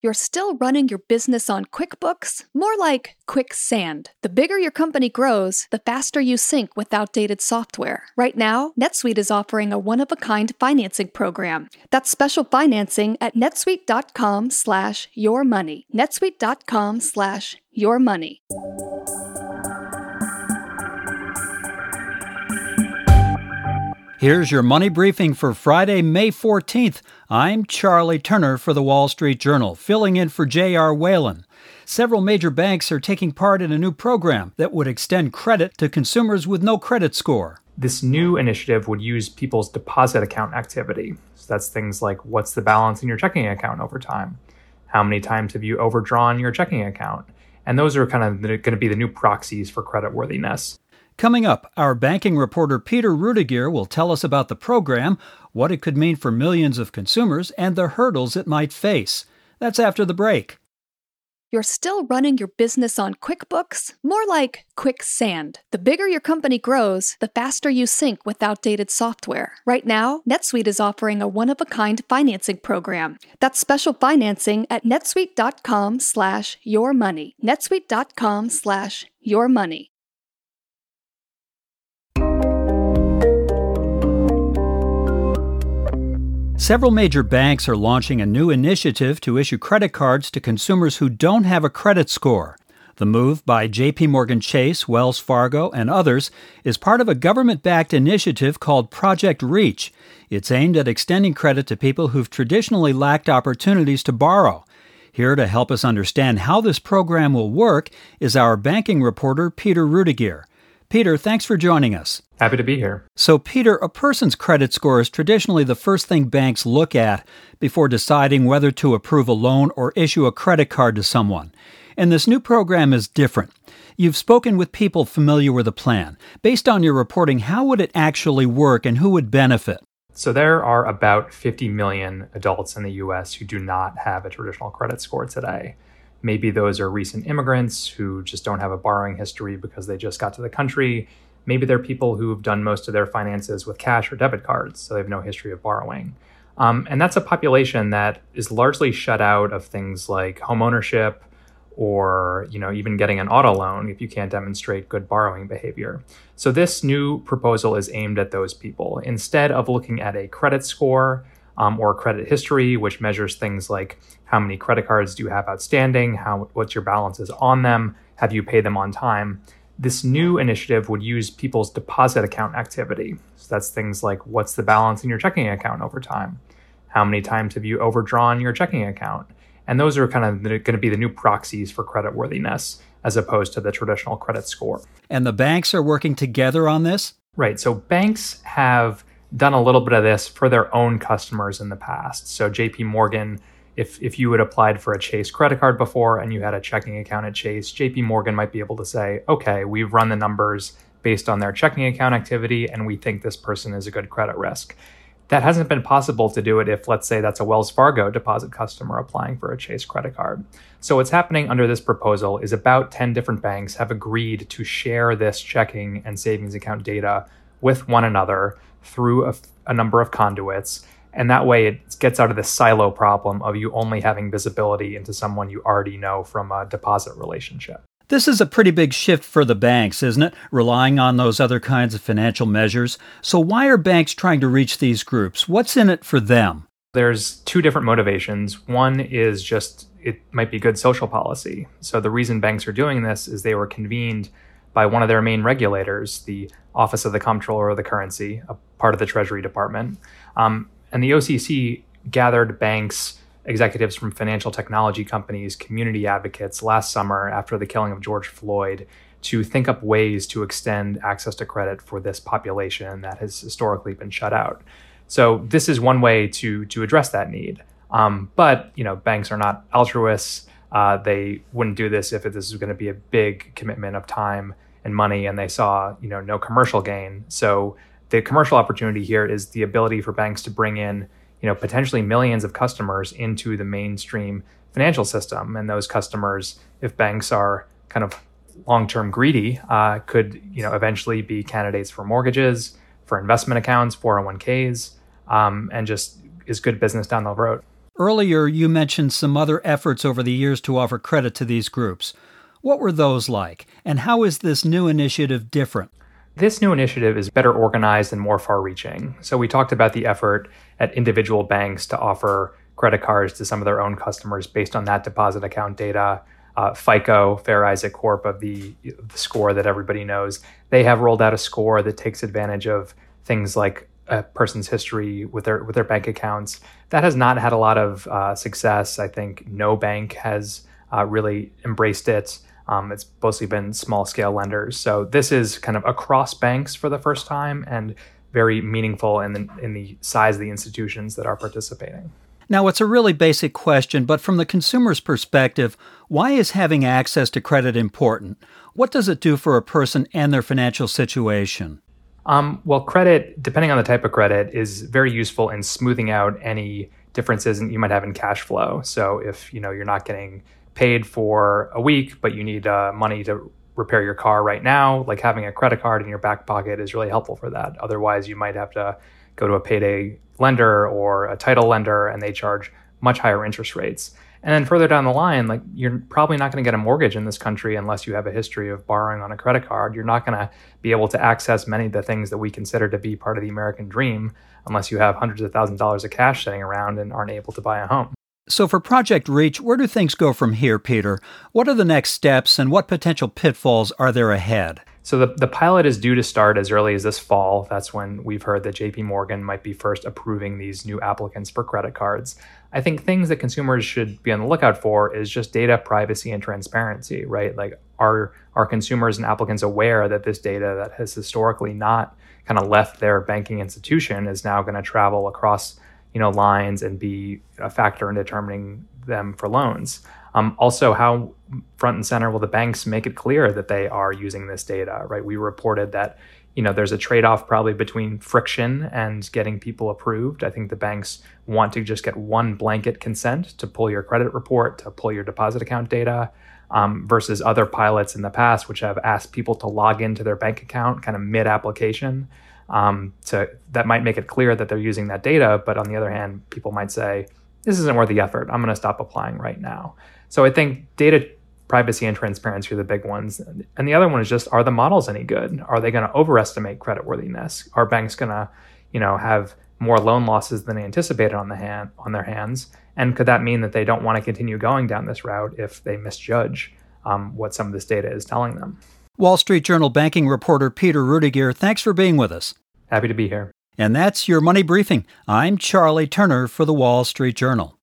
You're still running your business on QuickBooks? More like quicksand. The bigger your company grows, the faster you sync with outdated software. Right now, NetSuite is offering a one-of-a-kind financing program. That's special financing at netsuite.com/yourmoney. netsuite.com/yourmoney. Here's your money briefing for Friday, May 14th. I'm Charlie Turner for the Wall Street Journal, filling in for J.R. Whalen. Several major banks are taking part in a new program that would extend credit to consumers with no credit score. This new initiative would use people's deposit account activity. So that's things like, what's the balance in your checking account over time? How many times have you overdrawn your checking account? And those are kind of going to be the new proxies for creditworthiness. Coming up, our banking reporter Peter Rudiger will tell us about the program, what it could mean for millions of consumers, and the hurdles it might face. That's after the break. You're still running your business on QuickBooks? More like quicksand. The bigger your company grows, the faster you sync with outdated software. Right now, NetSuite is offering a one-of-a-kind financing program. That's special financing at netsuite.com/yourmoney. netsuite.com/yourmoney. Several major banks are launching a new initiative to issue credit cards to consumers who don't have a credit score. The move by JPMorgan Chase, Wells Fargo, and others is part of a government-backed initiative called Project Reach. It's aimed at extending credit to people who've traditionally lacked opportunities to borrow. Here to help us understand how this program will work is our banking reporter, Peter Rudiger. Peter, thanks for joining us. Happy to be here. So, Peter, a person's credit score is traditionally the first thing banks look at before deciding whether to approve a loan or issue a credit card to someone. And this new program is different. You've spoken with people familiar with the plan. Based on your reporting, how would it actually work and who would benefit? So there are about 50 million adults in the U.S. who do not have a traditional credit score today. Maybe those are recent immigrants who just don't have a borrowing history because they just got to the country. Maybe they're people who've done most of their finances with cash or debit cards, so they have no history of borrowing. And that's a population that is largely shut out of things like homeownership or, even getting an auto loan if you can't demonstrate good borrowing behavior. So this new proposal is aimed at those people. Instead of looking at a credit score or credit history, which measures things like how many credit cards do you have outstanding, what's your balances on them, have you paid them on time, this new initiative would use people's deposit account activity. So that's things like, what's the balance in your checking account over time? How many times have you overdrawn your checking account? And those are kind of going to be the new proxies for creditworthiness as opposed to the traditional credit score. And the banks are working together on this? Right. So banks have done a little bit of this for their own customers in the past. So JP Morgan, if you had applied for a Chase credit card before and you had a checking account at Chase, JP Morgan might be able to say, okay, we've run the numbers based on their checking account activity and we think this person is a good credit risk. That hasn't been possible to do it if, let's say, that's a Wells Fargo deposit customer applying for a Chase credit card. So what's happening under this proposal is about 10 different banks have agreed to share this checking and savings account data with one another through a number of conduits. And that way it gets out of this silo problem of you only having visibility into someone you already know from a deposit relationship. This is a pretty big shift for the banks, isn't it? Relying on those other kinds of financial measures. So why are banks trying to reach these groups? What's in it for them? There's two different motivations. One is just it might be good social policy. So the reason banks are doing this is they were convened by one of their main regulators, the Office of the Comptroller of the Currency, a part of the Treasury Department. And the OCC gathered banks, executives from financial technology companies, community advocates last summer after the killing of George Floyd to think up ways to extend access to credit for this population that has historically been shut out. So this is one way to address that need. But banks are not altruists. They wouldn't do this if this is going to be a big commitment of time and money, and they saw no commercial gain. So the commercial opportunity here is the ability for banks to bring in potentially millions of customers into the mainstream financial system. And those customers, if banks are kind of long-term greedy, could eventually be candidates for mortgages, for investment accounts, 401ks, and just is good business down the road. Earlier, you mentioned some other efforts over the years to offer credit to these groups. What were those like, and how is this new initiative different? This new initiative is better organized and more far-reaching. So we talked about the effort at individual banks to offer credit cards to some of their own customers based on that deposit account data. FICO, Fair Isaac Corp of the score that everybody knows, they have rolled out a score that takes advantage of things like a person's history with their bank accounts. That has not had a lot of success. I think no bank has really embraced it. It's mostly been small-scale lenders. So this is kind of across banks for the first time and very meaningful in the size of the institutions that are participating. Now, it's a really basic question, but from the consumer's perspective, why is having access to credit important? What does it do for a person and their financial situation? Well, credit, depending on the type of credit, is very useful in smoothing out any differences you might have in cash flow. So if you're not getting paid for a week, but you need money to repair your car right now, like having a credit card in your back pocket is really helpful for that. Otherwise, you might have to go to a payday lender or a title lender, and they charge much higher interest rates. And then further down the line, like you're probably not going to get a mortgage in this country unless you have a history of borrowing on a credit card. You're not going to be able to access many of the things that we consider to be part of the American dream unless you have hundreds of thousands of dollars of cash sitting around and aren't able to buy a home. So for Project Reach, where do things go from here, Peter? What are the next steps and what potential pitfalls are there ahead? So the pilot is due to start as early as this fall. That's when we've heard that JP Morgan might be first approving these new applicants for credit cards. I think things that consumers should be on the lookout for is just data privacy and transparency, right? Like are consumers and applicants aware that this data that has historically not kind of left their banking institution is now going to travel across lines and be a factor in determining them for loans? Also, how front and center will the banks make it clear that they are using this data, right? We reported that, there's a trade-off probably between friction and getting people approved. I think the banks want to just get one blanket consent to pull your credit report, to pull your deposit account data, versus other pilots in the past, which have asked people to log into their bank account kind of mid-application. That might make it clear that they're using that data, but on the other hand, people might say, this isn't worth the effort. I'm going to stop applying right now. So I think data privacy and transparency are the big ones. And the other one is just, are the models any good? Are they going to overestimate creditworthiness? Are banks going to, have more loan losses than they anticipated on their hands? And could that mean that they don't want to continue going down this route if they misjudge what some of this data is telling them? Wall Street Journal banking reporter Peter Rudiger, thanks for being with us. Happy to be here. And that's your Money Briefing. I'm Charlie Turner for the Wall Street Journal.